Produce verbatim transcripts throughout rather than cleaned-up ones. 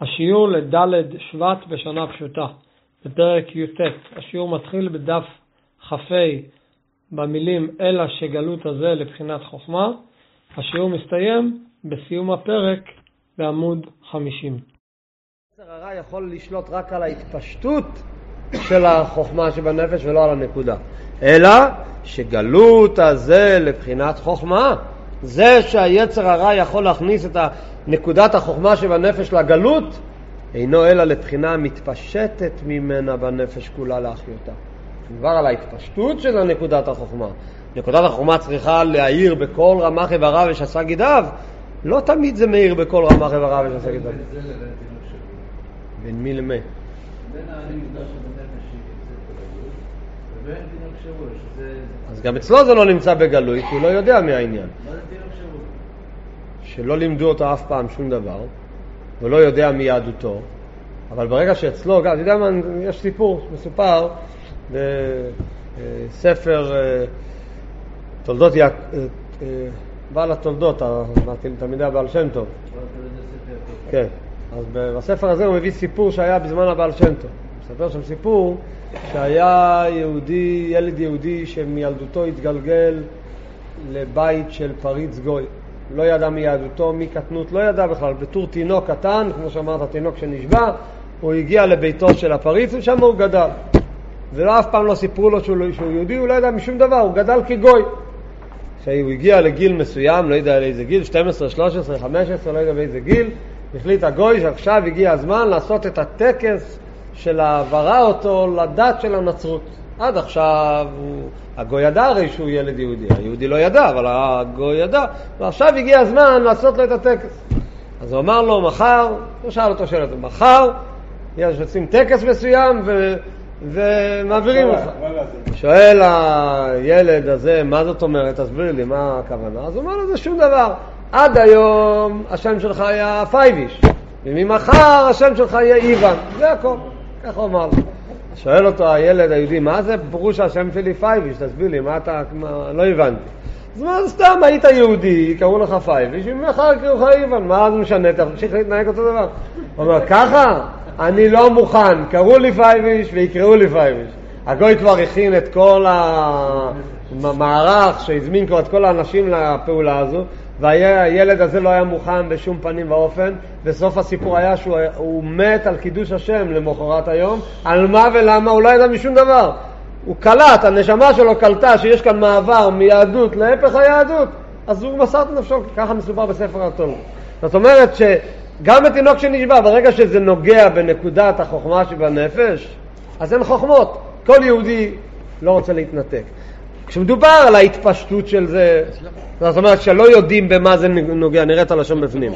השיעור לדלת שבט בשנה פשוטה, בפרק י"ט. השיעור מתחיל בדף חפי במילים אלא שגלות הזה לבחינת חוכמה. השיעור מסתיים בסיום הפרק בעמוד חמישים. יצר הרע יכול לשלוט רק על ההתפשטות של החוכמה שבנפש ולא על הנקודה. אלא שגלות הזה לבחינת חוכמה, זה שהיצר הרע יכול להכניס את נקודת החוכמה שבנפש לגלות, אינו אלא לבחינה מתפשטת ממנה בנפש כולה להחיותה. מדבר על ההתפשטות של נקודת החוכמה. נקודת החוכמה צריכה להאיר בכל רמ"ח איבריו ושס"ה גידיו. לא תמיד זה מאיר בכל רמ"ח איבריו ושס"ה גידיו. בין מי למי? בין הנקודה שבנפש שיוצאת בגלות ובין תינוק שבוע שזה... אז גם אצלו זה לא נמצא בגלוי, כי הוא לא יודע מהעניין. מה זה תינוק שבוע? שלא לימדו אותו אף פעם שום דבר, הוא לא יודע מיהדותו, אבל ברגע שאצלו, אתה יודע מה, יש סיפור מסופר בספר תולדות, בעל התולדות, תלמידי הבעל שם טוב. כן, אז בספר הזה הוא מביא סיפור שהיה בזמן הבעל שם טוב. הוא מספר שם סיפור שהיה יהודי, ילד יהודי שמילדותו התגלגל לבית של פריץ גוי. לא ידע מיהדותו, מקטנות, לא ידע בכלל. בתור תינוק קטן, כמו שאמרת, תינוק שנשבע, הוא הגיע לביתו של הפריץ ושם הוא גדל. ולא אף פעם לא סיפרו לו שהוא, שהוא יהודי, הוא לא ידע משום דבר, הוא גדל כגוי. כשהוא הגיע לגיל מסוים, לא יודע לאיזה גיל, שתים עשרה, שלוש עשרה, חמש עשרה, לא יודע באיזה גיל, החליט הגוי שעכשיו הגיע הזמן לעשות את הטקס של העברה אותו לדת של הנצרות. עד עכשיו הוא, הגוי ידע הרי שהוא ילד יהודי, היהודי לא ידע, אבל הגוי ידע, ועכשיו הגיע הזמן לעשות לו את הטקס. אז הוא אמר לו, מחר, הוא שאל אותו שאלה, מחר יש עושים טקס מסוים ו... ומעבירים לך. שואל הילד הזה, מה זאת אומרת? תסביר לי, מה הכוונה? אז הוא אומר לו, זה שום דבר. עד היום השם שלך היה פייביש, וממחר השם שלך יהיה איוון. זה הכל. ככה הוא אמר לו. שואל אותו הילד היהודי, מה זה פירוש השם שלי פייביש? תסביר לי, מה אתה... מה... לא הבנתי. אז מה, סתם היית יהודי, קראו לך פייביש, וממחר קראו לך איוון. מה זה משנה? תמשיך להתנהג אותו דבר. הוא אומר, ככה? אני לא מוכן, קראו לי פייביש ויקראו לי פייביש. הגוי כבר הכין את כל המערך שהזמין כבר את כל האנשים לפעולה הזו, והילד הזה לא היה מוכן בשום פנים ואופן. בסוף הסיפור היה שהוא מת על קידוש השם למחרת היום. על מה ולמה? הוא לא ידע משום דבר. הוא קלט, הנשמה שלו קלטה שיש כאן מעבר מיהדות להפך היהדות, אז הוא מסר את נפשו. ככה מסופר בספר התורה. זאת אומרת ש גם התינוק שנשבע, ברגע שזה נוגע בנקודת החוכמה שבנפש, אז אין חוכמות. כל יהודי לא רוצה להתנתק. כשמדובר על ההתפשטות של זה, זאת אומרת שלא יודעים במה זה נוגע, נראה את הלשון בפנים.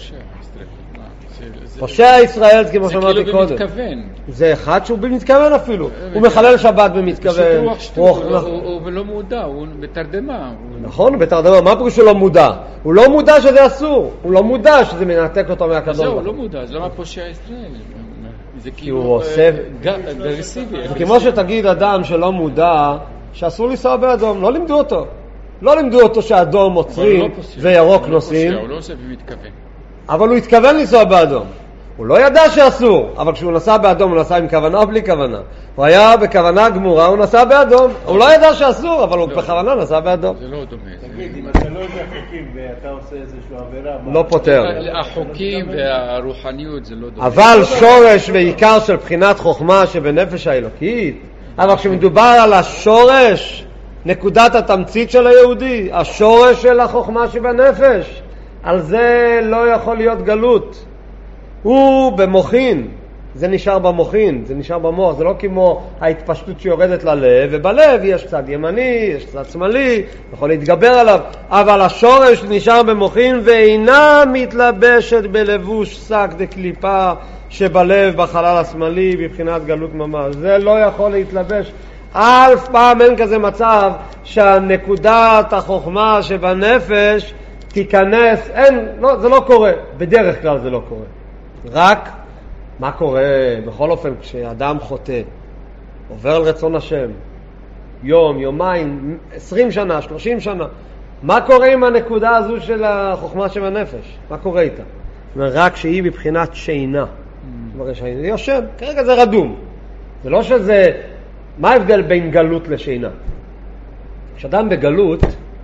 פושע ישראל, כמו שאמרתי קודם. זה כאילו במתכוון. זה אחד שהוא במתכוון אפילו. הוא מחלל שבת במתכוון. הוא שטות, הוא לא מודע, הוא בתרדמה. נכון, בתרדמה. מה פירוש שהוא לא מודע? הוא לא מודע שזה אסור. הוא לא מודע שזה מנתק אותו מהקדוש. זהו, הוא לא מודע. אז למה פושע ישראל? זה כאילו אגרסיבי. זה כמו שתגיד אדם שלא מודע שאסור לנסוע באדום. לא לימדו אותו. לא לימדו אותו שאדום עוצרים וירוק נוסעים. הוא לא עושה במתכוון. אבל הוא התכוון לנסוע באדום. הוא לא ידע שאסור, אבל כשהוא נסע באדום הוא נסע עם כוונה או בלי כוונה. הוא היה בכוונה גמורה, הוא נסע באדום. הוא לא ידע שאסור, אבל הוא בכוונה נסע באדום. זה לא דומה. תגיד, אם אתה לא יודע חוקים ואתה עושה איזשהו עבירה... לא פותר. החוקים והרוחניות זה לא דומה. אבל שורש ועיקר של בחינת חוכמה שבנפש האלוקית, אבל כשמדובר על השורש, נקודת התמצית של היהודי, השורש של החוכמה שבנפש, על זה לא יכול להיות גלות. הוא במוחין, זה נשאר במוחין, זה נשאר במוח, זה לא כמו ההתפשטות שיורדת ללב, ובלב יש צד ימני, יש צד שמאלי, יכול להתגבר עליו, אבל השורש נשאר במוחין ואינה מתלבשת בלבוש שק דקליפה שבלב בחלל השמאלי בבחינת גלות ממש. זה לא יכול להתלבש. אף פעם אין כזה מצב שהנקודת החוכמה שבנפש תיכנס, אין, לא, זה לא קורה. בדרך כלל זה לא קורה. רק מה קורה בכל אופן כשאדם חוטא, עובר על רצון השם, יום, יומיים, עשרים שנה, שלושים שנה, מה קורה עם הנקודה הזו של החוכמה שבנפש? מה קורה איתה? רק שהיא מבחינת שינה. מראה שאני יושן, כרגע זה רדום. זה לא שזה, מה ההבדל בין גלות לשינה? כשאדם בגלות,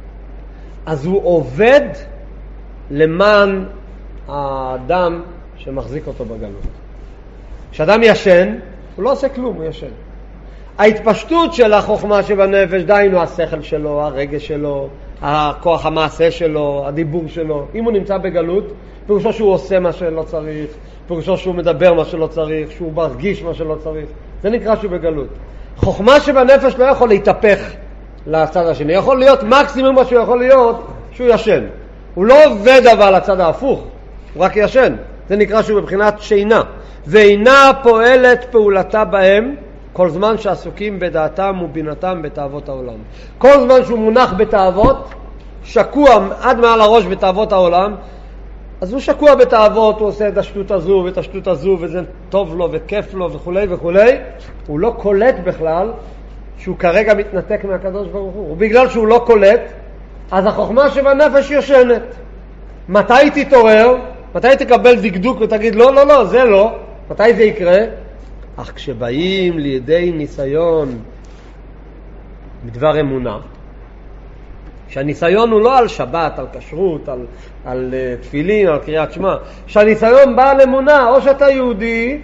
אז הוא עובד למען האדם שמחזיק אותו בגלות. כשאדם ישן, הוא לא עושה כלום, הוא ישן. ההתפשטות של החוכמה שבנפש, דיינו השכל שלו, הרגש שלו, הכוח המעשה שלו, הדיבור שלו, אם הוא נמצא בגלות, פירושו שהוא עושה מה שלא צריך, פירושו שהוא מדבר מה שלא צריך, שהוא מרגיש מה שלא צריך, זה נקרא שהוא בגלות. חוכמה שבנפש לא יכול להתהפך לצד השני, יכול להיות מקסימום מה שהוא יכול להיות, שהוא ישן. הוא לא עובד אבל לצד ההפוך, הוא רק ישן. זה נקרא שהוא בבחינת שינה. ואינה פועלת פעולתה בהם כל זמן שעסוקים בדעתם ובינתם בתאוות העולם. כל זמן שהוא מונח בתאוות, שקוע עד מעל הראש בתאוות העולם, אז הוא שקוע בתאוות, הוא עושה את השטות הזו ואת השטות הזו, וזה טוב לו וכיף לו וכו' וכו'. הוא לא קולט בכלל שהוא כרגע מתנתק מהקדוש ברוך הוא. ובגלל שהוא לא קולט, אז החוכמה שבנפש יושנת. מתי תתעורר? מתי תקבל דקדוק ותגיד לא, לא, לא, זה לא. מתי זה יקרה? אך כשבאים לידי ניסיון בדבר אמונה, שהניסיון הוא לא על שבת, על כשרות, על, על uh, תפילין, על קריאת שמע, שהניסיון בא על אמונה, או שאתה יהודי,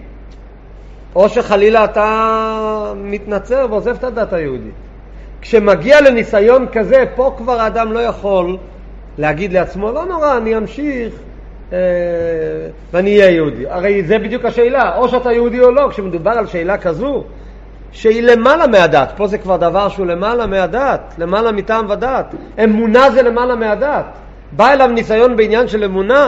או שחלילה אתה מתנצר ועוזב את הדת היהודית. כשמגיע לניסיון כזה, פה כבר האדם לא יכול להגיד לעצמו, לא נורא, אני אמשיך אה, ואני אהיה יהודי. הרי זה בדיוק השאלה, או שאתה יהודי או לא, כשמדובר על שאלה כזו, שהיא למעלה מהדת, פה זה כבר דבר שהוא למעלה מהדת, למעלה מטעם ודת. אמונה זה למעלה מהדת. בא אליו ניסיון בעניין של אמונה,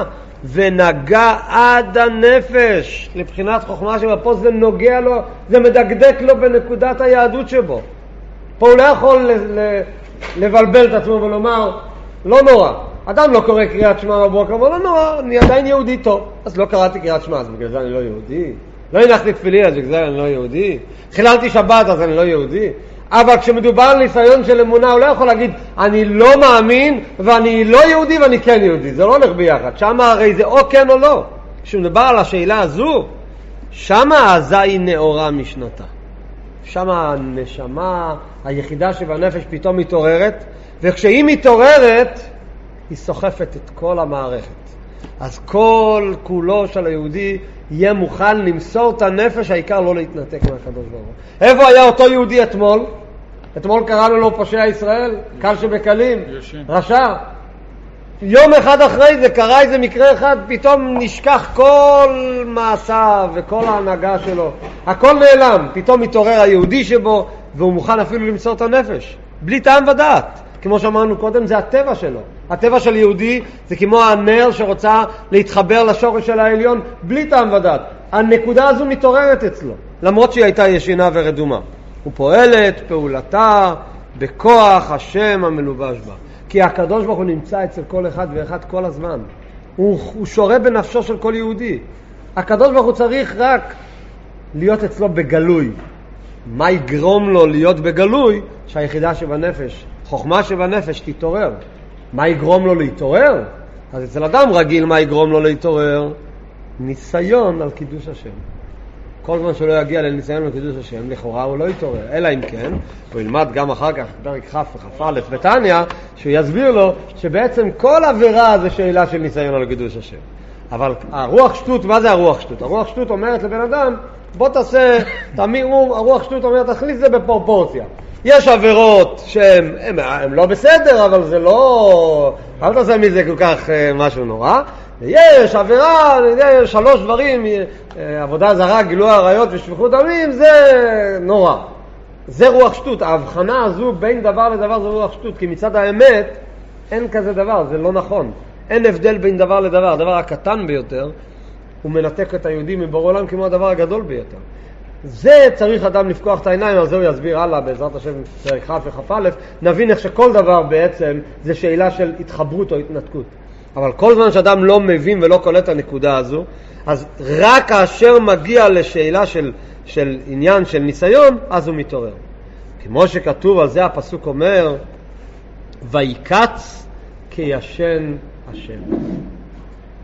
ונגע עד הנפש, לבחינת חוכמה שבה פה זה נוגע לו, זה מדקדק לו בנקודת היהדות שבו. פה הוא לא יכול ל- ל- לבלבל את עצמו ולומר, לא נורא, אדם לא קורא קריאת שמע בבוקר, אבל לא נורא, אני עדיין יהודי טוב. אז לא קראתי קריאת שמע, אז בגלל זה אני לא יהודי. לא הנחתי תפילין, אז בגלל זה אני לא יהודי. חיללתי שבת, אז אני לא יהודי. אבל כשמדובר על ניסיון של אמונה, הוא לא יכול להגיד, אני לא מאמין, ואני לא יהודי ואני כן יהודי. זה לא הולך ביחד. שמה הרי זה או כן או לא. כשמדובר על השאלה הזו, שמה העזה היא נאורה משנתה. שמה הנשמה, היחידה שבנפש פתאום מתעוררת, וכשהיא מתעוררת, היא סוחפת את כל המערכת. אז כל כולו של היהודי יהיה מוכן למסור את הנפש, העיקר לא להתנתק מהקדוש ברוך הוא. איפה היה אותו יהודי אתמול? אתמול קראנו לו פושע ישראל, קל שבקלים, רשע. יום אחד אחרי זה קרה איזה מקרה אחד, פתאום נשכח כל מעשיו וכל ההנהגה שלו. הכל נעלם, פתאום מתעורר היהודי שבו, והוא מוכן אפילו למסור את הנפש. בלי טעם ודעת. כמו שאמרנו קודם, זה הטבע שלו. הטבע של יהודי זה כמו הנר שרוצה להתחבר לשורש של העליון בלי טעם ודעת. הנקודה הזו מתעוררת אצלו, למרות שהיא הייתה ישינה ורדומה. הוא פועלת פעולתה בכוח השם המלובש בה. כי הקדוש ברוך הוא נמצא אצל כל אחד ואחד כל הזמן. הוא, הוא שורה בנפשו של כל יהודי. הקדוש ברוך הוא צריך רק להיות אצלו בגלוי. מה יגרום לו להיות בגלוי? שהיחידה שבנפש, חוכמה שבנפש תתעורר. מה יגרום לו להתעורר? אז אצל אדם רגיל מה יגרום לו להתעורר? ניסיון על קידוש השם. כל זמן שלא יגיע לניסיון על קידוש השם, לכאורה הוא לא יתעורר. אלא אם כן, הוא ילמד גם אחר כך, פרק כ' וכ"א בתניא, שהוא יסביר לו שבעצם כל עבירה זה שאלה של ניסיון על קידוש השם. אבל הרוח שטות, מה זה הרוח שטות? הרוח שטות אומרת לבן אדם, בוא תעשה, תמירו, הרוח שטות אומרת, תכניס זה בפרופורציה. יש עבירות שהן הם, הם לא בסדר, אבל זה לא, אל תעשה מזה כל כך משהו נורא. יש עבירה, יש שלוש דברים, עבודה זרה, גילוי עריות ושפיכות דמים, זה נורא. זה רוח שטות. ההבחנה הזו בין דבר לדבר זה רוח שטות, כי מצד האמת אין כזה דבר, זה לא נכון. אין הבדל בין דבר לדבר. הדבר הקטן ביותר הוא מנתק את היהודים מבורא עולם כמו הדבר הגדול ביותר. זה צריך אדם לפקוח את העיניים, על זה הוא יסביר הלאה בעזרת השם פרק כ' וכ"א. נבין איך שכל דבר בעצם זה שאלה של התחברות או התנתקות. אבל כל זמן שאדם לא מבין ולא קולט את הנקודה הזו, אז רק כאשר מגיע לשאלה של, של עניין של ניסיון, אז הוא מתעורר. כמו שכתוב על זה הפסוק אומר, ויקץ כישן השם.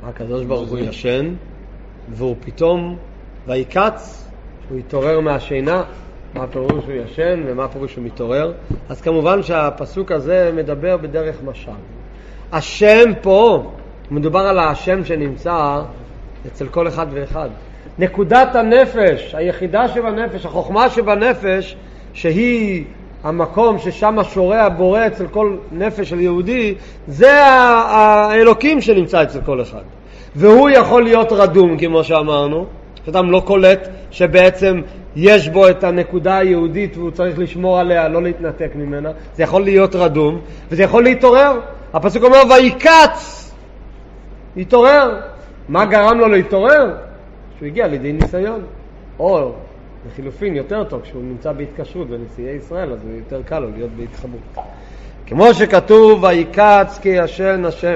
הקדוש ברוך הוא ישן, והוא פתאום ויקץ, הוא יתעורר מהשינה. מה פירוש הוא ישן ומה פירוש הוא מתעורר? אז כמובן שהפסוק הזה מדבר בדרך משל. השם פה, מדובר על השם שנמצא אצל כל אחד ואחד. נקודת הנפש, היחידה שבנפש, החוכמה שבנפש, שהיא המקום ששם שורע בורא אצל כל נפש של יהודי, זה האלוקים שנמצא אצל כל אחד. והוא יכול להיות רדום, כמו שאמרנו, שאדם לא קולט שבעצם יש בו את הנקודה היהודית והוא צריך לשמור עליה, לא להתנתק ממנה. זה יכול להיות רדום, וזה יכול להתעורר. הפסוק אומר, ויקץ, יתעורר. מה גרם לו להתעורר? שהוא הגיע לידי ניסיון. או לחילופין יותר טוב, כשהוא נמצא בהתקשרות בנשיאי ישראל, אז זה יותר קל לו להיות בהתחברות. כמו שכתוב, ויקץ כי ישן השם.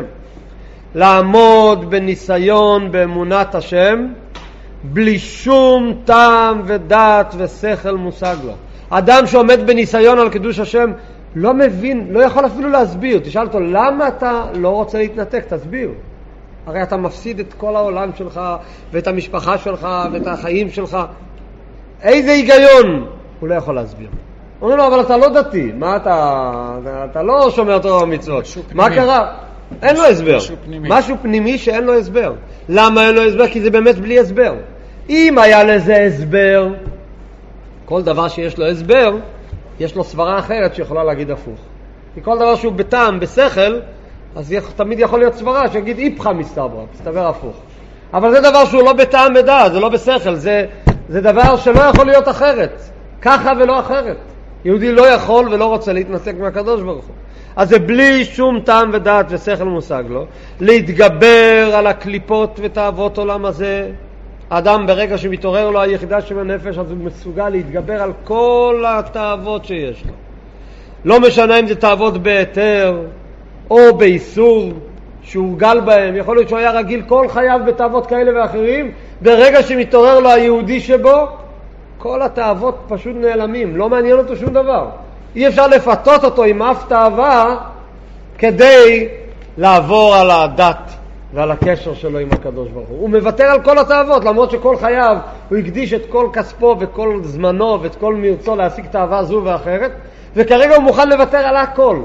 לעמוד בניסיון באמונת השם, בלי שום טעם ודעת ושכל מושג לו. אדם שעומד בניסיון על קידוש השם לא מבין, לא יכול אפילו להסביר. תשאל אותו, למה אתה לא רוצה להתנתק? תסביר. הרי אתה מפסיד את כל העולם שלך ואת המשפחה שלך ואת החיים שלך. איזה היגיון? הוא לא יכול להסביר. הוא אומר לו, אבל אתה לא דתי. מה אתה, אתה, אתה לא שומר תורה ומצוות. מה קרה? אין לו הסבר. משהו פנימי. משהו פנימי שאין לו הסבר. למה אין לו הסבר? כי זה באמת בלי הסבר. אם היה לזה הסבר, כל דבר שיש לו הסבר, יש לו סברה אחרת שיכולה להגיד הפוך. כי כל דבר שהוא בטעם, בשכל, אז תמיד יכול להיות סברה שיגיד איפכה מסתברא, מסתבר הפוך. אבל זה דבר שהוא לא בטעם בדעת, זה לא בשכל, זה, זה דבר שלא יכול להיות אחרת. ככה ולא אחרת. יהודי לא יכול ולא רוצה להתנתק מהקדוש ברוך הוא. אז זה בלי שום טעם ודעת ושכל מושג לו, להתגבר על הקליפות ותאוות עולם הזה. האדם ברגע שמתעורר לו היחידה שבנפש, אז הוא מסוגל להתגבר על כל התאוות שיש לו. לא משנה אם זה תאוות בהיתר או באיסור שהוא גל בהם. יכול להיות שהוא היה רגיל כל חייו בתאוות כאלה ואחרים, ברגע שמתעורר לו היהודי שבו, כל התאוות פשוט נעלמים, לא מעניין אותו שום דבר. אי אפשר לפתות אותו עם אף תאווה כדי לעבור על הדת ועל הקשר שלו עם הקדוש ברוך הוא. הוא מוותר על כל התאוות, למרות שכל חייו הוא הקדיש את כל כספו וכל זמנו ואת כל מרצו להשיג תאווה זו ואחרת, וכרגע הוא מוכן לוותר על הכל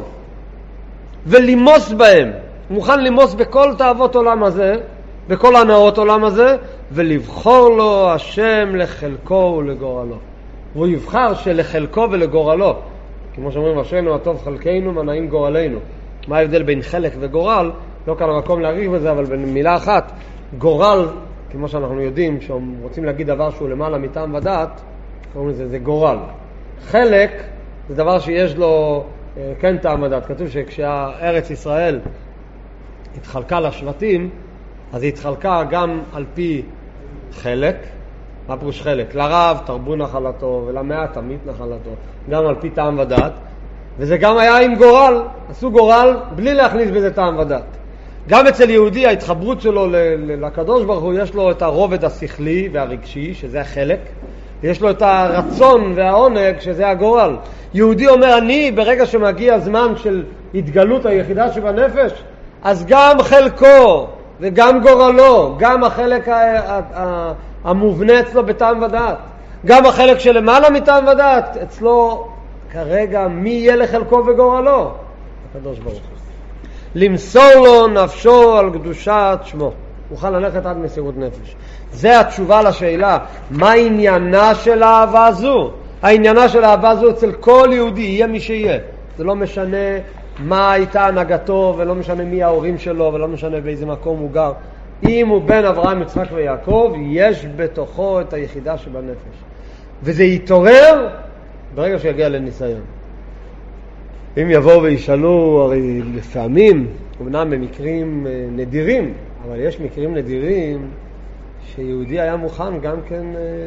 ולמוס בהם. הוא מוכן למוס בכל תאוות עולם הזה, בכל הנאות עולם הזה, ולבחור לו השם לחלקו ולגורלו. והוא יבחר שלחלקו ולגורלו, כמו שאומרים, אשרינו הטוב חלקנו ונעים גורלנו. מה ההבדל בין חלק וגורל? לא כאן המקום להאריך בזה, אבל במילה אחת, גורל, כמו שאנחנו יודעים, שרוצים להגיד דבר שהוא למעלה מטעם ודעת, קוראים לזה, זה גורל. חלק זה דבר שיש לו כן טעם ודעת. כתוב שכשארץ ישראל התחלקה לשבטים, אז היא התחלקה גם על פי חלק. מה פירוש חלק? לרב תרבו נחלתו ולמעט תמית נחלתו, גם על פי טעם ודעת. וזה גם היה עם גורל, עשו גורל בלי להכניס בזה טעם ודעת. גם אצל יהודי ההתחברות שלו לקדוש ברוך הוא, יש לו את הרובד השכלי והרגשי, שזה החלק, יש לו את הרצון והעונג, שזה הגורל. יהודי אומר, אני ברגע שמגיע הזמן של התגלות היחידה שבנפש, אז גם חלקו וגם גורלו, גם החלק המובנה אצלו בטעם ודעת, גם החלק שלמעלה מטעם ודעת, אצלו כרגע מי יהיה לחלקו וגורלו? הקדוש ברוך הוא. למסור לו נפשו על קדושת שמו. מוכן ללכת עד מסירות נפש. זה התשובה לשאלה, מה עניינה של האהבה זו? העניינה של האהבה זו אצל כל יהודי, יהיה מי שיהיה. זה לא משנה מה הייתה הנהגתו, ולא משנה מי ההורים שלו, ולא משנה באיזה מקום הוא גר. אם הוא בן אברהם, יצחק ויעקב, יש בתוכו את היחידה שבנפש. וזה יתעורר ברגע שיגיע לניסיון. אם יבואו וישאלו, הרי לפעמים, אמנם במקרים נדירים, אבל יש מקרים נדירים שיהודי היה מוכן גם כן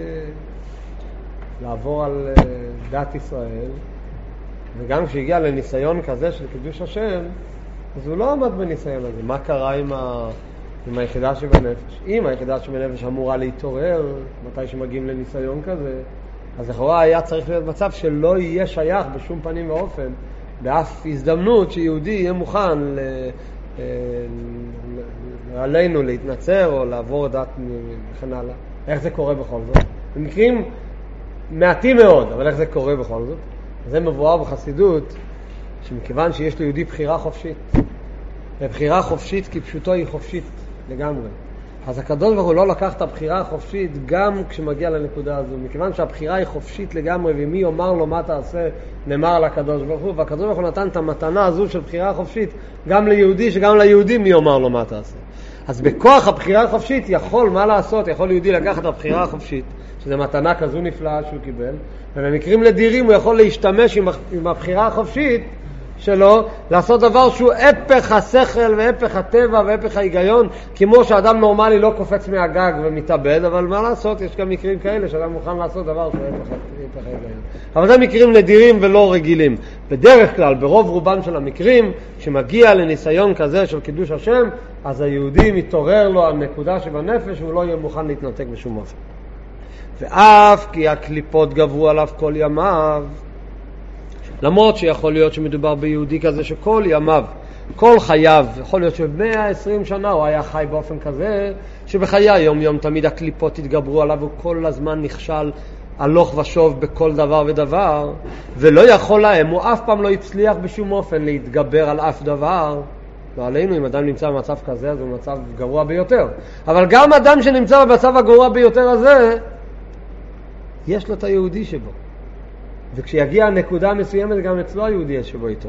לעבור על דת ישראל, וגם כשהגיע לניסיון כזה של קידוש השם, אז הוא לא עמד בניסיון הזה. מה קרה עם, ה... עם היחידה שבנפש? אם היחידה שבנפש אמורה להתעורר מתי שמגיעים לניסיון כזה, אז לכאורה היה צריך להיות מצב שלא יהיה שייך בשום פנים ואופן, באף הזדמנות שיהודי יהיה מוכן ל... עלינו להתנצר או לעבור דת וכן הלאה. איך זה קורה בכל זאת? במקרים מעטים מאוד, אבל איך זה קורה בכל זאת? זה מבואר בחסידות, שמכיוון שיש ליהודי בחירה חופשית, ובחירה חופשית כי פשוטו היא חופשית לגמרי. אז הקדוש ברוך הוא לא לקח את הבחירה החופשית גם כשמגיע לנקודה הזו, מכיוון שהבחירה היא חופשית לגמרי, ומי יאמר לו מה תעשה, נאמר לקדוש ברוך הוא, והקדוש ברוך הוא נתן את המתנה הזו של בחירה חופשית גם ליהודי, שגם ליהודי מי יאמר לו מה תעשה. אז בכוח הבחירה החופשית יכול, מה לעשות, יכול יהודי לקחת את הבחירה החופשית, שזה מתנה כזו נפלאה שהוא קיבל, ובמקרים לדירים הוא יכול להשתמש עם, עם הבחירה החופשית שלו, לעשות דבר שהוא הפך השכל והפך הטבע והפך ההיגיון, כמו שאדם נורמלי לא קופץ מהגג ומתאבד, אבל מה לעשות, יש גם מקרים כאלה שאדם מוכן לעשות דבר שהוא הפך, הפך ההיגיון. אבל זה מקרים נדירים ולא רגילים. בדרך כלל, ברוב רובם של המקרים, שמגיע לניסיון כזה של קידוש השם, אז היהודי מתעורר לו הנקודה שבנפש, והוא לא יהיה מוכן להתנתק בשום אופן. ואף כי הקליפות גברו עליו כל ימיו, למרות שיכול להיות שמדובר ביהודי כזה שכל ימיו, כל חייו, יכול להיות ש-מאה ועשרים שנה הוא היה חי באופן כזה, שבחיי יום יום תמיד הקליפות התגברו עליו, הוא כל הזמן נכשל הלוך ושוב בכל דבר ודבר, ולא יכול להם, הוא אף פעם לא הצליח בשום אופן להתגבר על אף דבר. לא עלינו, אם אדם נמצא במצב כזה, אז הוא מצב גרוע ביותר. אבל גם אדם שנמצא במצב הגרוע ביותר הזה, יש לו את היהודי שבו. וכשיגיע הנקודה מסוימת, גם אצלו היהודי שבו איתו.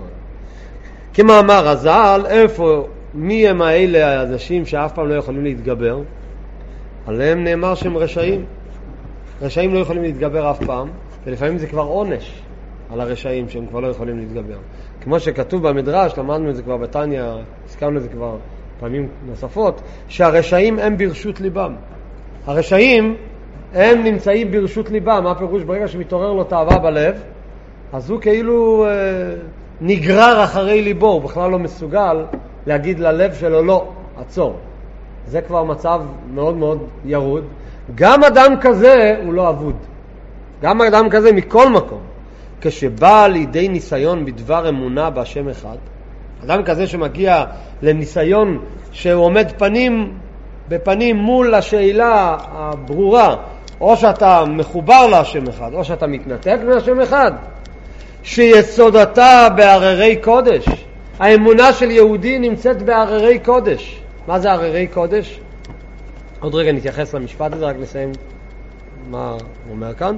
כמאמר הזל, איפה, מי הם האלה האנשים שאף פעם לא יכולים להתגבר? עליהם נאמר שהם רשעים. רשעים לא יכולים להתגבר אף פעם, ולפעמים זה כבר עונש על הרשעים שהם כבר לא יכולים להתגבר. כמו שכתוב במדרש, למדנו את זה כבר בתניה, הזכרנו את זה כבר פעמים נוספות, שהרשעים הם ברשות ליבם. הרשעים הם נמצאים ברשות ליבם. מה פירוש? ברגע שמתעורר לו תאווה בלב, אז הוא כאילו אה, נגרר אחרי ליבו, הוא בכלל לא מסוגל להגיד ללב שלו לא, עצור. זה כבר מצב מאוד מאוד ירוד. גם אדם כזה הוא לא אבוד. גם אדם כזה מכל מקום, כשבא לידי ניסיון בדבר אמונה בהשם אחד, אדם כזה שמגיע לניסיון שהוא עומד פנים בפנים מול השאלה הברורה, או שאתה מחובר להשם אחד, או שאתה מתנתק מהשם אחד, שיסודתה בהררי קודש. האמונה של יהודי נמצאת בהררי קודש. מה זה הררי קודש? עוד רגע נתייחס למשפט הזה, רק נסיים מה הוא אומר כאן.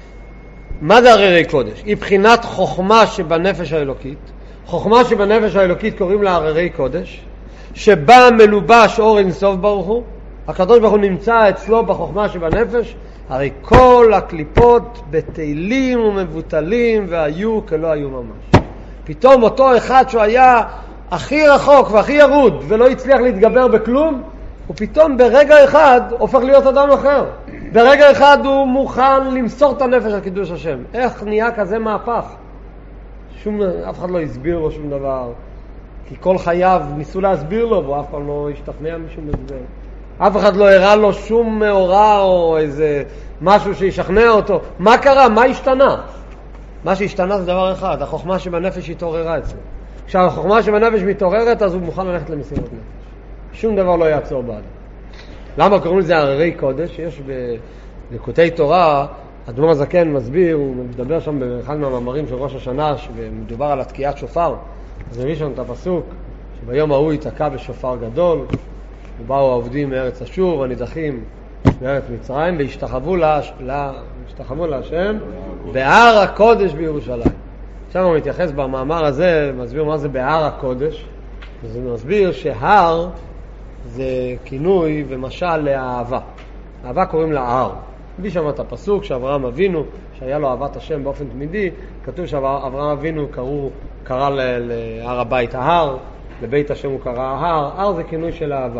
מה זה הררי קודש? היא בחינת חוכמה שבנפש האלוקית. חוכמה שבנפש האלוקית קוראים לה הררי קודש, שבה מלובש אור אינסוף ברוך הוא. הקדוש ברוך הוא נמצא אצלו בחוכמה שבנפש. הרי כל הקליפות בטלים ומבוטלים והיו כלא היו ממש. פתאום אותו אחד שהוא היה הכי רחוק והכי ירוד ולא הצליח להתגבר בכלום, הוא פתאום ברגע אחד הופך להיות אדם אחר. ברגע אחד הוא מוכן למסור את הנפש על קידוש השם. איך נהיה כזה מהפך? שום, אף אחד לא הסביר לו שום דבר. כי כל חייו ניסו להסביר לו, והוא אף פעם לא השתכנע משום הסבר. אף אחד לא הראה לו שום מאורע או איזה משהו שישכנע אותו. מה קרה? מה השתנה? מה שהשתנה זה דבר אחד, החוכמה שבנפש התעוררה אצלו. כשהחוכמה שבנפש מתעוררת, אז הוא מוכן ללכת למשימות נפש. שום דבר לא יעצור בעד. למה קוראים לזה הררי קודש? יש בליקוטי תורה, אדמו"ר הזקן מסביר, הוא מדבר שם באחד מהמאמרים של ראש השנה, שמדובר על התקיעת שופר. אז מביא שם את הפסוק, שביום ההוא יתקע בשופר גדול, ובאו העובדים מארץ אשור והנידחים מארץ מצרים, והשתחוו לה, לה, השתחוו להשם בהר הקודש בירושלים. עכשיו הוא מתייחס במאמר הזה, מסביר מה זה בהר הקודש. אז הוא מסביר שהר זה כינוי ומשל לאהבה. אהבה קוראים לה הר. מביא שם את הפסוק שאברהם אבינו, שהיה לו אהבת השם באופן תמידי, כתוב שאברהם אבינו קראו, קרא להר הבית ההר, לבית השם הוא קרא ההר. הר זה כינוי של אהבה.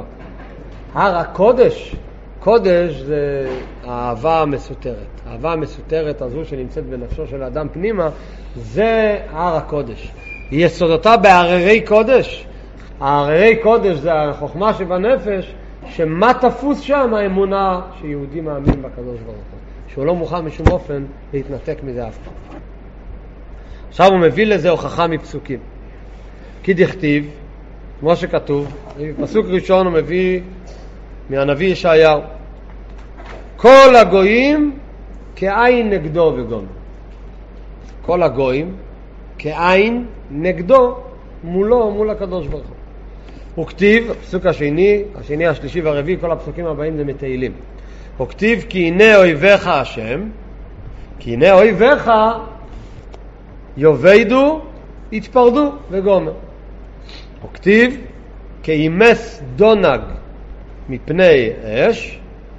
הר הקודש, קודש זה האהבה המסותרת. האהבה המסותרת הזו שנמצאת בנפשו של האדם פנימה, זה הר הקודש. יסודתה בהררי קודש. ההררי קודש זה החוכמה שבנפש, שמה תפוס שם האמונה שיהודי מאמין בקדוש ברוך הוא, שהוא לא מוכן משום אופן להתנתק מזה אף פעם. עכשיו הוא מביא לזה הוכחה מפסוקים. כי דכתיב, כמו שכתוב, פסוק ראשון הוא מביא מהנביא ישעיהו. כל הגויים כעין נגדו וגומר. כל הגויים כעין נגדו מולו, מול הקדוש ברוך הוא. הוא כתיב, הפסוק השני, השני, השלישי והרביעי, כל הפסוקים הבאים זה מתהילים. הוא כתיב כי הנה אויביך השם, כי הנה אויביך יובדו, יתפרדו וגומר. הוא כתיב כי ימס דונג מפני אש,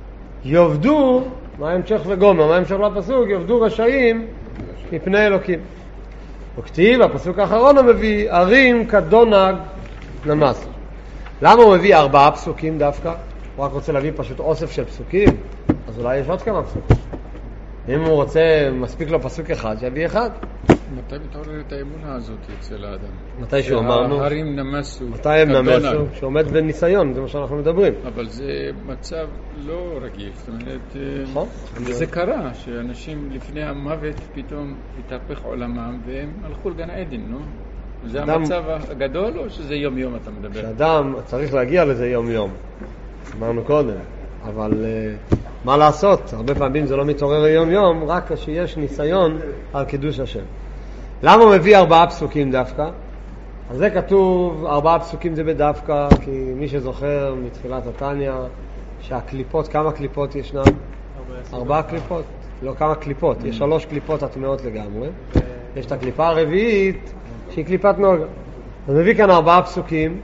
יובדו, מה המשך וגומר? מה המשך לפסוק? יובדו רשעים מפני אלוקים. הוא כתיב, הפסוק האחרון המביא, ערים כדונג נמס. למה הוא מביא ארבעה פסוקים דווקא? הוא רק רוצה להביא פשוט אוסף של פסוקים, אז אולי יש עוד כמה פסוקים. אם הוא רוצה, מספיק לו פסוק אחד, שיביא אחד. מתי מתעוררת האמונה הזאת אצל האדם? מתי שהוא אמרנו? ההרים נמסו. מתי הם נמסו? שעומד בניסיון, זה מה שאנחנו מדברים. אבל זה מצב לא רגיל. זאת אומרת, נכון. זה קרה, שאנשים לפני המוות פתאום התהפך עולמם, והם הלכו לגן עדן, לא? זה המצב הגדול, או שזה יום יום אתה מדבר? שאדם צריך להגיע לזה יום יום. אמרנו קודם. אבל uh, מה לעשות? הרבה פעמים זה לא מתעורר יום יום, רק כשיש ניסיון על קידוש השם. למה הוא מביא ארבעה פסוקים דווקא? אז זה כתוב, ארבעה פסוקים זה בדווקא, כי מי שזוכר מתחילת התניא, שהקליפות, כמה קליפות ישנם? ארבעה קליפות. לא כמה קליפות, יש שלוש קליפות הטמעות לגמרי. יש את הקליפה הרביעית, שהיא קליפת נוגה. אז מביא כאן ארבעה פסוקים,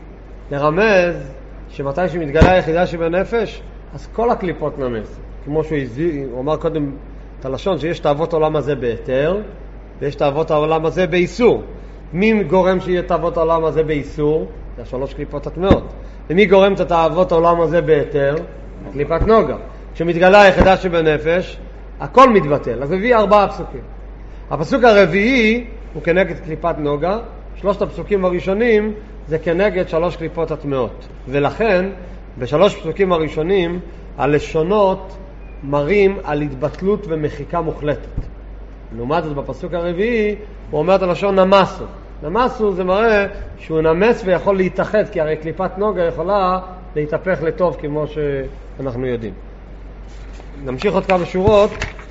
לרמז שמתי שמתגלה היחידה שבנפש, אז כל הקליפות נמס. כמו שהוא הזיר, הוא אמר קודם את הלשון, שיש תאוות העולם הזה בהיתר, ויש תאוות העולם הזה באיסור. מי גורם שיהיה תאוות העולם הזה באיסור? זה השלוש קליפות הטמעות. ומי גורם את התאוות העולם הזה בהיתר? קליפת נוגה. כשמתגלה היחידה שבנפש, הכל מתבטל. אז מביא ארבעה פסוקים. הפסוק הרביעי הוא כנגד קליפת נוגה, שלושת הפסוקים הראשונים זה כנגד שלוש קליפות הטמעות. ולכן, בשלוש פסוקים הראשונים, הלשונות מראים על התבטלות ומחיקה מוחלטת. לעומת זאת, בפסוק הרביעי, הוא אומר את הלשון נמסו. נמסו זה מראה שהוא נמס ויכול להתאחד, כי הרי קליפת נוגה יכולה להתהפך לטוב כמו שאנחנו יודעים. נמשיך עוד כמה שורות.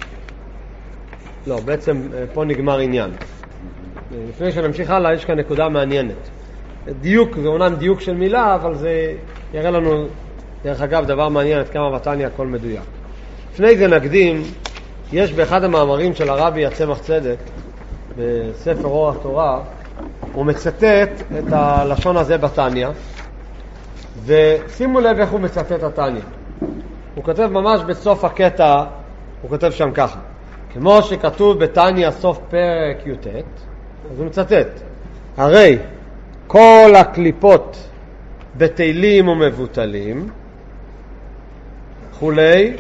לא, בעצם פה נגמר עניין. לפני שנמשיך הלאה, יש כאן נקודה מעניינת. דיוק, זה אומנם דיוק של מילה, אבל זה יראה לנו, דרך אגב, דבר מעניין, עד כמה בתניא הכל מדויק. לפני זה נקדים, יש באחד המאמרים של הרבי הצמח צדק, בספר אור התורה, הוא מצטט את הלשון הזה בתניא, ושימו לב איך הוא מצטט את התניא. הוא כותב ממש בסוף הקטע, הוא כותב שם ככה. כמו שכתוב בתניא סוף פרק י"ט, אז הוא מצטט. הרי כל הקליפות בתהילים ומבוטלים, כולי,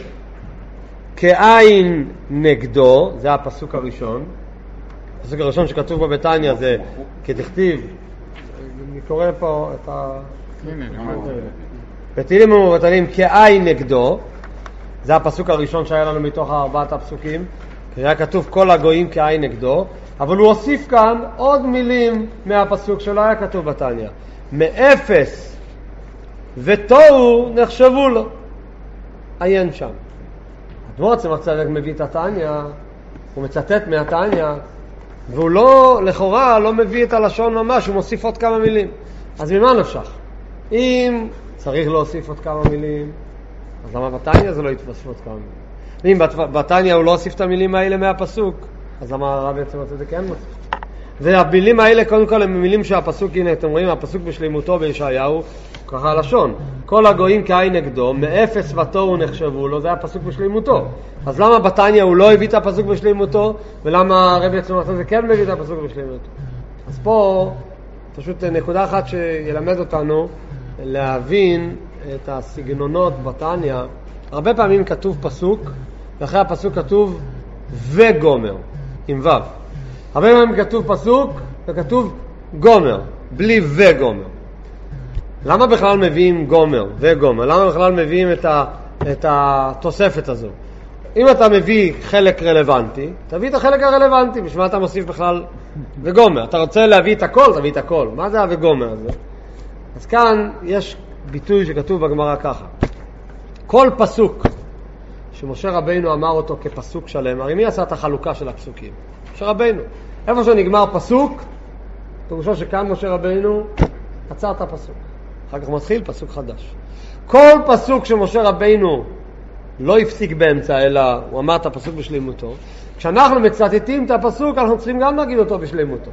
כעין נגדו, זה הפסוק הראשון. הפסוק הראשון שכתוב בו בתניא זה כדכתיב, אני קורא פה את ה... בתהילים ומבוטלים כעין נגדו, זה הפסוק הראשון שהיה לנו מתוך ארבעת הפסוקים, כי היה כתוב כל הגויים כעין נגדו, אבל הוא הוסיף כאן עוד מילים מהפסוק שלא היה כתוב בתניא. מאפס ותוהו נחשבו לו. עיין שם. אדמו"ר צמח צדק מביא את התניא, הוא מצטט מהתניא, והוא לא, לכאורה, לא מביא את הלשון ממש, הוא מוסיף עוד כמה מילים. אז ממה נפשך? אם צריך להוסיף עוד כמה מילים, אז למה בתניא זה לא יתווסף עוד כמה מילים? ואם בתניא הוא לא הוסיף את המילים האלה מהפסוק, אז למה הרבי צמח צדק כן מוסיף? והמילים האלה קודם כל הם מילים שהפסוק, הנה אתם רואים, הפסוק בשלימותו בישעיהו, ככה הלשון, כל הגויים כעין נגדו, מאפס ותוהו נחשבו לו, זה הפסוק בשלימותו. אז למה בתניא הוא לא הביא את הפסוק בשלימותו, ולמה הרבי צמח צדק כן מביא את הפסוק בשלימותו? אז פה פשוט נקודה אחת שילמד אותנו להבין את הסגנונות בתניא. הרבה פעמים כתוב פסוק, ואחרי הפסוק כתוב וגומר, עם ו'. הרבה פעמים כתוב פסוק וכתוב גומר, בלי וגומר. למה בכלל מביאים גומר וגומר? למה בכלל מביאים את, ה, את התוספת הזו? אם אתה מביא חלק רלוונטי, תביא את החלק הרלוונטי, בשביל מה אתה מוסיף בכלל וגומר? אתה רוצה להביא את הכל, תביא את הכל. מה זה הוגומר הזה? אז כאן יש ביטוי שכתוב בגמרא ככה. כל פסוק שמשה רבינו אמר אותו כפסוק שלם, הרי מי עשה את החלוקה של הפסוקים? משה רבינו. איפה שנגמר פסוק, פירושו שכאן משה רבינו עצר את הפסוק. אחר כך מתחיל פסוק חדש. כל פסוק שמשה רבינו לא הפסיק באמצע, אלא הוא אמר את הפסוק בשלמותו, כשאנחנו מצטטים את הפסוק, אנחנו צריכים גם להגיד אותו בשלמותו.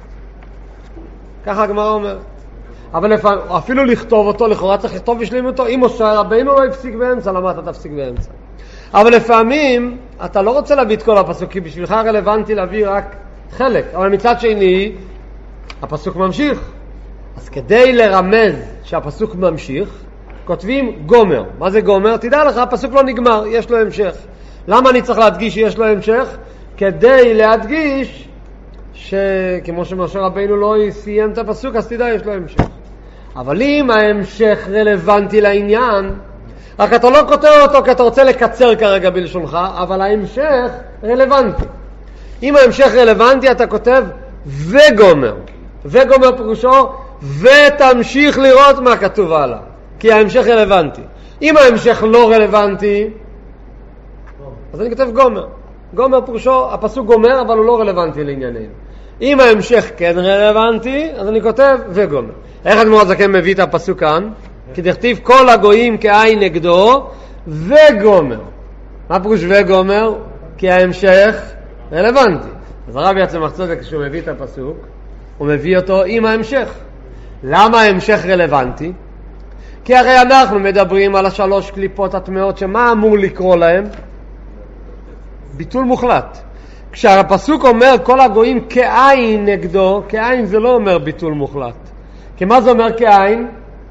ככה הגמרא אומר. אבל אפילו לכתוב אותו, לכאורה צריך לכתוב בשלמותו. אם משה רבינו לא הפסיק באמצע, למה אתה תפסיק באמצע? אבל לפעמים אתה לא רוצה להביא את כל הפסוקים, בשבילך רלוונטי להביא רק חלק. אבל מצד שני, הפסוק ממשיך. אז כדי לרמז שהפסוק ממשיך, כותבים גומר. מה זה גומר? תדע לך, הפסוק לא נגמר, יש לו המשך. למה אני צריך להדגיש שיש לו המשך? כדי להדגיש שכמו שמשה רבינו לא סיים את הפסוק, אז תדע, יש לו המשך. אבל אם ההמשך רלוונטי לעניין, רק אתה לא כותב אותו כי אתה רוצה לקצר כרגע בלשונך, אבל ההמשך רלוונטי. אם ההמשך רלוונטי, אתה כותב וגומר. וגומר פירושו, ותמשיך לראות מה כתוב עליו. כי ההמשך רלוונטי. אם ההמשך לא רלוונטי, אז אני כותב גומר. גומר פירושו, הפסוק גומר, אבל הוא לא רלוונטי לענייננו. אם ההמשך כן רלוונטי, אז אני כותב וגומר. איך אדמו"ר הזקן מביא את הפסוק כאן? כי דכתיב כל הגויים כעין נגדו וגומר. מה פירוש וגומר? כי ההמשך רלוונטי. אז הרב יצמח צדק כשהוא מביא את הפסוק, הוא מביא אותו עם ההמשך. למה ההמשך רלוונטי? כי הרי אנחנו מדברים על השלוש קליפות הטמאות, שמה אמור לקרוא להם? ביטול מוחלט. כשהפסוק אומר כל הגויים כעין נגדו, כעין זה לא אומר ביטול מוחלט. כי מה זה אומר כעין?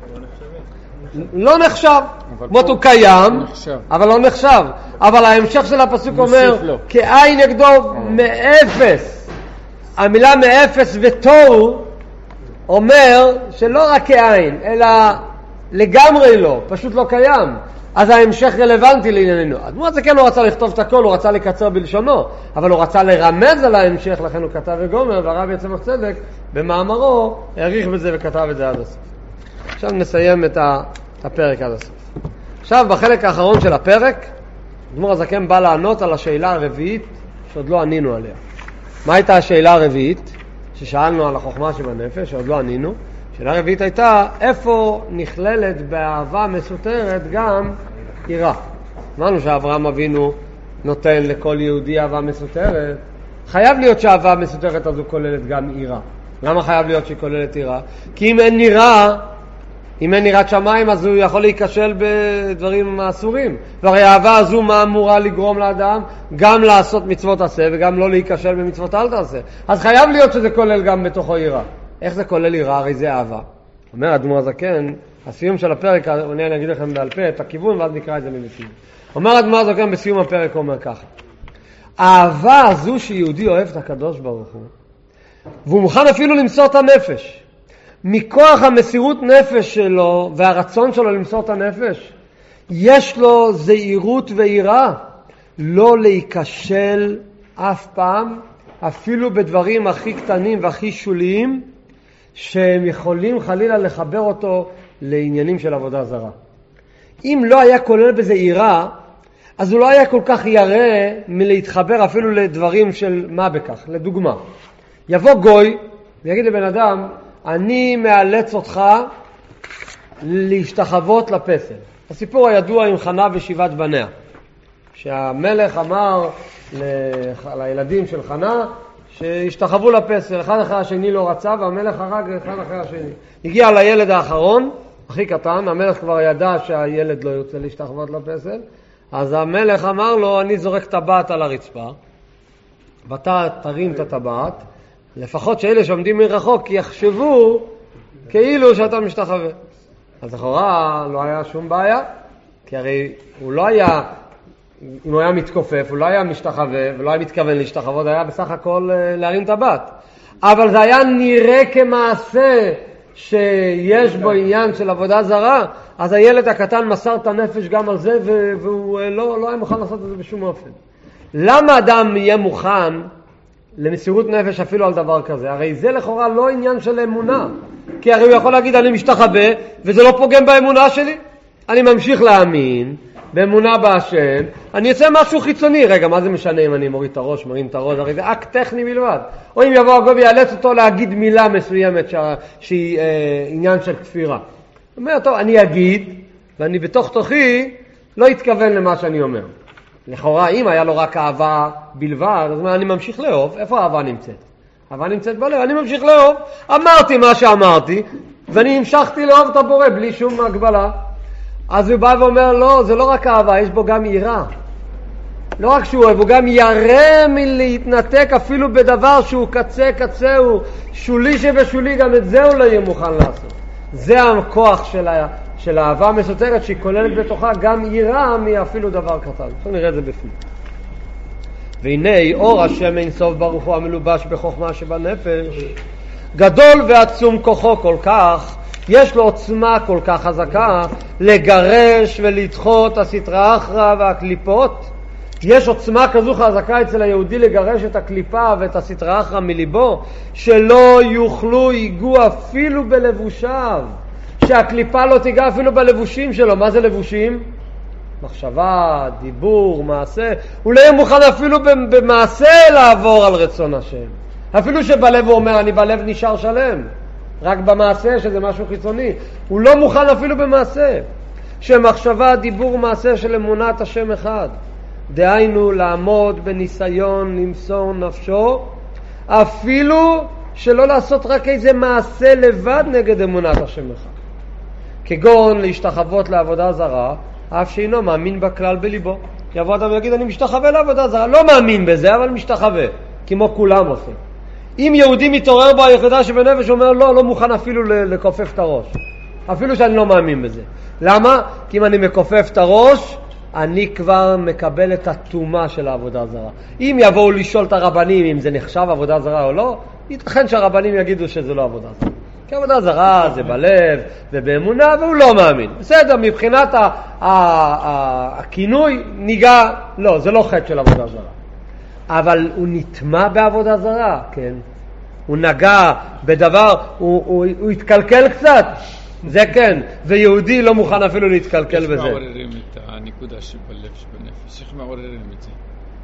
לא נחשב. כמו הוא קיים, אבל לא נחשב. אבל ההמשך של הפסוק אומר כעין נגדו מאפס. המילה מאפס ותוהו אומר שלא רק כעין, אלא לגמרי לא, פשוט לא קיים. אז ההמשך רלוונטי לענייננו. אדמו"ר הזקן לא רצה לכתוב את הכל, הוא רצה לקצר בלשונו, אבל הוא רצה לרמז על ההמשך, לכן הוא כתב וגומר, והרב יצמח צדק במאמרו העריך בזה וכתב את זה עד הסוף. עכשיו נסיים את הפרק עד הסוף. עכשיו בחלק האחרון של הפרק, אדמו"ר הזקן בא לענות על השאלה הרביעית שעוד לא ענינו עליה. מה הייתה השאלה הרביעית? ששאלנו על החוכמה שבנפש, שעוד לא ענינו. השאלה הרביעית הייתה, איפה נכללת באהבה מסותרת גם יראה? אמרנו שאברהם אבינו נותן לכל יהודי אהבה מסותרת. חייב להיות שהאהבה מסותרת הזו כוללת גם יראה. למה חייב להיות שהיא כוללת יראה? כי אם אין יראה, אם אין יראת שמיים, אז הוא יכול להיכשל בדברים אסורים. והרי האהבה הזו מה אמורה לגרום לאדם? גם לעשות מצוות עשה וגם לא להיכשל במצוות אל תעשה. אז חייב להיות שזה כולל גם בתוכו יראה. איך זה כולל יראה? הרי זה אהבה. אומר אדמו"ר הזקן, הסיום של הפרק, אני אגיד לכם בעל פה את הכיוון ואז נקרא את זה מבפנים. אומר אדמו"ר הזקן בסיום הפרק, אומר ככה: האהבה הזו שיהודי אוהב את הקדוש ברוך הוא, והוא מוכן אפילו למסור את הנפש, מכוח המסירות נפש שלו והרצון שלו למסור את הנפש, יש לו זהירות ויראה לא להיכשל אף פעם, אפילו בדברים הכי קטנים והכי שוליים, שהם יכולים חלילה לחבר אותו לעניינים של עבודה זרה. אם לא היה כולל בזה יראה, אז הוא לא היה כל כך ירא מלהתחבר אפילו לדברים של מה בכך. לדוגמה, יבוא גוי ויגיד לבן אדם, אני מאלץ אותך להשתחוות לפסל. הסיפור הידוע עם חנה ושבעת בניה, שהמלך אמר לילדים של חנה שהשתחוו לפסל, אחד אחרי השני לא רצה, והמלך הרג אחד אחרי השני. הגיע לילד האחרון, הכי קטן, המלך כבר ידע שהילד לא יוצא להשתחוות לפסל, אז המלך אמר לו, אני זורק טבעת על הרצפה, ואתה תרים את הטבעת, לפחות שאלה שעומדים מרחוק יחשבו כאילו שאתה משתחווה. אז לכאורה לא היה שום בעיה, כי הרי הוא לא היה, אם הוא היה מתכופף, הוא לא היה משתחווה, ולא היה מתכוון להשתחוות, היה בסך הכל להרים טבעת. אבל זה היה נראה כמעשה שיש בו עניין של עבודה זרה, אז הילד הקטן מסר את הנפש גם על זה, והוא לא, לא היה מוכן לעשות את זה בשום אופן. למה אדם יהיה מוכן למסירות נפש אפילו על דבר כזה. הרי זה לכאורה לא עניין של אמונה, כי הרי הוא יכול להגיד אני משתחווה וזה לא פוגם באמונה שלי. אני ממשיך להאמין באמונה בהשם, אני אעשה משהו חיצוני. רגע, מה זה משנה אם אני מוריד את הראש, מרים את הראש? הרי זה אקט טכני בלבד. או אם יבוא הגוי ויאלץ אותו להגיד מילה מסוימת שה, שהיא אה, עניין של כפירה. הוא אומר, טוב, אני אגיד, ואני בתוך תוכי לא אתכוון למה שאני אומר. לכאורה, אם היה לו רק אהבה בלבד, אז מה, אני ממשיך לאהוב. איפה האהבה נמצאת? אהבה נמצאת בלב, אני ממשיך לאהוב. אמרתי מה שאמרתי, ואני המשכתי לאהוב את הבורא בלי שום הגבלה. אז הוא בא ואומר, לא, זה לא רק אהבה, יש בו גם יראה. לא רק שהוא אוהב, הוא גם ירא מלהתנתק אפילו בדבר שהוא קצה קצה, הוא שולי שבשולי, גם את זה הוא לא יהיה מוכן לעשות. זה הכוח של, ה... של האהבה המסותרת, שהיא כוללת בתוכה גם יראה מאפילו דבר קטן. עכשיו נראה את זה בפנים. והנה אור השם אין סוף ברוך הוא המלובש בחוכמה שבנפש, גדול ועצום כוחו כל כך, יש לו עוצמה כל כך חזקה לגרש ולדחות הסתרא אחרא והקליפות. יש עוצמה כזו חזקה אצל היהודי לגרש את הקליפה ואת הסתרא אחרא מליבו, שלא יוכלו ייגעו אפילו בלבושיו, שהקליפה לא תיגע אפילו בלבושים שלו. מה זה לבושים? מחשבה, דיבור, מעשה. הוא לא יהיה מוכן אפילו במעשה לעבור על רצון השם, אפילו שבלב הוא אומר אני בלב נשאר שלם, רק במעשה שזה משהו חיצוני הוא לא מוכן אפילו במעשה. שמחשבה, דיבור, מעשה של אמונת השם אחד, דהיינו לעמוד בניסיון למסור נפשו, אפילו שלא לעשות רק איזה מעשה לבד נגד אמונת השם אחד, כגון להשתחוות לעבודה זרה אף שאינו מאמין בכלל בליבו. יבוא אדם ויגיד אני משתחווה לעבודה זרה, לא מאמין בזה אבל משתחווה כמו כולם עושים. אם יהודי מתעורר בו היחידה שבנפש, הוא אומר לא, לא מוכן אפילו לקופף את הראש, אפילו שאני לא מאמין בזה. למה? כי אם אני מקופף את הראש אני כבר מקבל את התאומה של העבודה זרה. אם יבואו לשאול את הרבנים אם זה נחשב עבודה זרה או לא, ייתכן שהרבנים יגידו שזה לא עבודה זרה, כי עבודה זרה זה בלב ובאמונה והוא לא מאמין. בסדר, מבחינת ה- ה- ה- הכינוי ניגע, לא, זה לא חטא של עבודה זרה, אבל הוא נטמע בעבודה זרה, כן? הוא נגע בדבר, הוא, הוא, הוא התקלקל קצת, זה כן, ויהודי לא מוכן אפילו להתקלקל בזה. איך מעוררים את הנקודה שבלב שבנפש? איך מעוררים את זה?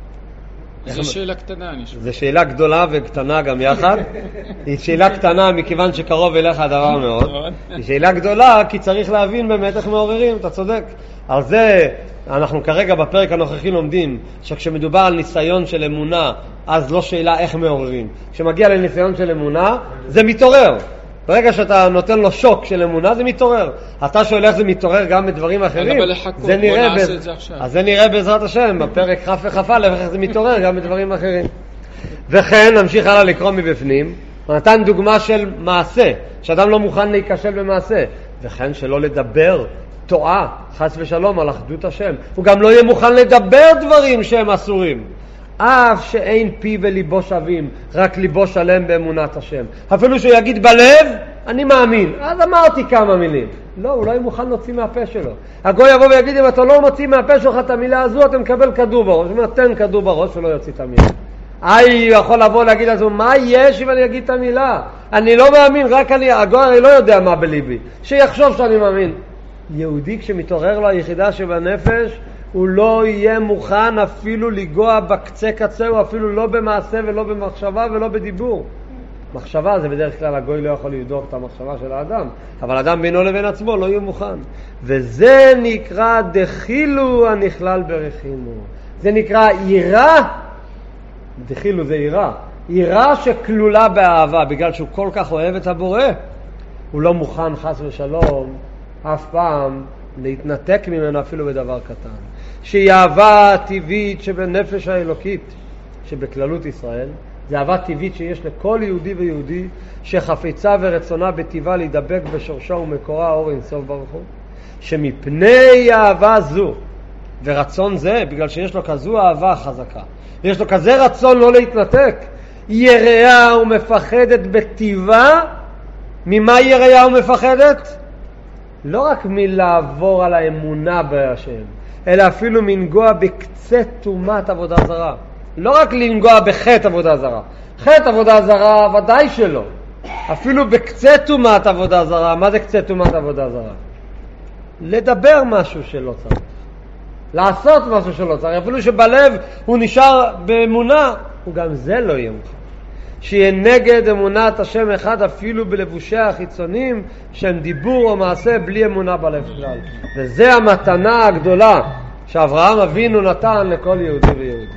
זו שאלה קטנה, אני חושב. זו שאלה גדולה וקטנה גם יחד. היא שאלה קטנה מכיוון שקרוב אליך הדבר מאוד. היא שאלה גדולה כי צריך להבין באמת איך מעוררים, אתה צודק. על זה אנחנו כרגע בפרק הנוכחי לומדים שכשמדובר על ניסיון של אמונה, אז לא שאלה איך מעוררים. כשמגיע לניסיון של אמונה, זה מתעורר. ברגע שאתה נותן לו שוק של אמונה, זה מתעורר. אתה שואל איך זה מתעורר גם בדברים אחרים. אבל לחכות, זה בוא נראה נעשה בז... את זה עכשיו. אז זה נראה בעזרת השם, בפרק כף וכפה, איך זה מתעורר גם בדברים אחרים. וכן, נמשיך הלאה לקרוא מבפנים. הוא נתן דוגמה של מעשה, שאדם לא מוכן להיכשל במעשה. וכן, שלא לדבר תועה, חס ושלום, על אחדות השם. הוא גם לא יהיה מוכן לדבר דברים שהם אסורים. אף שאין פי וליבו שווים, רק ליבו שלם באמונת השם. אפילו שהוא יגיד בלב, אני מאמין. אז אמרתי כמה מילים. לא, הוא לא יהיה מוכן להוציא מהפה שלו. הגוי יבוא ויגיד, אם אתה לא מוציא מהפה שלך את המילה הזו, אתה מקבל כדור בראש. הוא אומר, תן כדור בראש ולא יוציא את המילה. איי, יכול לבוא להגיד לזה, מה יש אם אני אגיד את המילה? אני לא מאמין, רק אני, הגוי הרי לא יודע מה בליבי. שיחשוב שאני מאמין. יהודי כשמתעורר לו היחידה שבנפש, הוא לא יהיה מוכן אפילו לגוע בקצה קצה, הוא אפילו לא במעשה ולא במחשבה ולא בדיבור. מחשבה זה בדרך כלל הגוי לא יכול לבדוק את המחשבה של האדם, אבל אדם בינו לבין עצמו לא יהיה מוכן. וזה נקרא דחילו הנכלל ברחימו. זה נקרא יראה, דחילו זה יראה, יראה שכלולה באהבה, בגלל שהוא כל כך אוהב את הבורא, הוא לא מוכן חס ושלום אף פעם להתנתק ממנו אפילו בדבר קטן. שהיא אהבה טבעית שבנפש האלוקית שבכללות ישראל, זה אהבה טבעית שיש לכל יהודי ויהודי שחפצה ורצונה בטבעה להידבק בשורשו ומקורה אור אין סוף ברוך הוא, שמפני האהבה זו ורצון זה, בגלל שיש לו כזו אהבה חזקה, יש לו כזה רצון לא להתנתק, יראה ומפחדת בטבעה. ממה יראה ומפחדת? לא רק מלעבור על האמונה בהשם, אלא אפילו מנגוע בקצה תומת עבודה זרה. לא רק לנגוע בחטא עבודה זרה. חטא עבודה זרה ודאי שלא. אפילו בקצה תומת עבודה זרה. מה זה קצה תומת עבודה זרה? לדבר משהו שלא צריך. לעשות משהו שלא צריך. אפילו שבלב הוא נשאר באמונה, וגם זה לא יהיה מוכן. שיהיה נגד אמונת השם אחד אפילו בלבושי החיצונים שהם דיבור או מעשה בלי אמונה בלב כלל. וזה המתנה הגדולה שאברהם אבינו נתן לכל יהודי ויהודי.